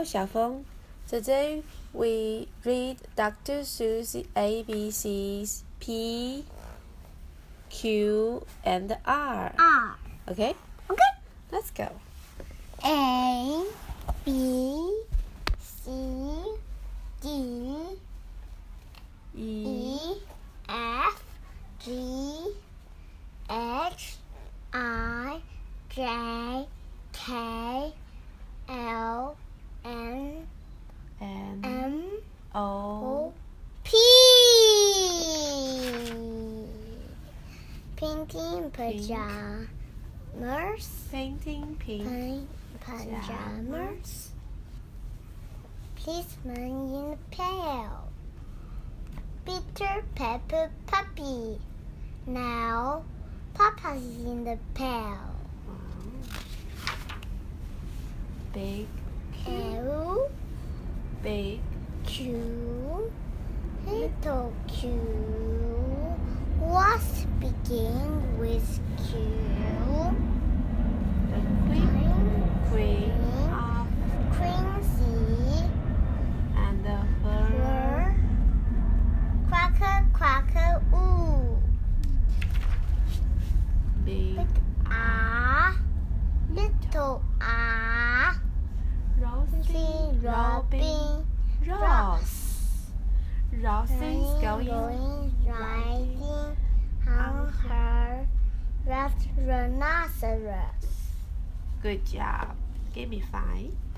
Xiaofeng. Today we read Dr. Seuss ABCs P, Q, and R. Okay? Okay. Let's go. A, B, C, D, E, F, G, H, I, J, K, L, N, M, O, P. Painting pajamas. Painting pink. Pajamas. Policeman in the pail. Peter Pepper puppy. Now Papa's in the pail. Big L, big Q, little Q. What begin with Q? the queen of Quincy, and the her quacker, quacker, ooh. big R, little R, Rosie Robin Ross. Rosie's going riding on her red rhinoceros. Good job. Give me 5.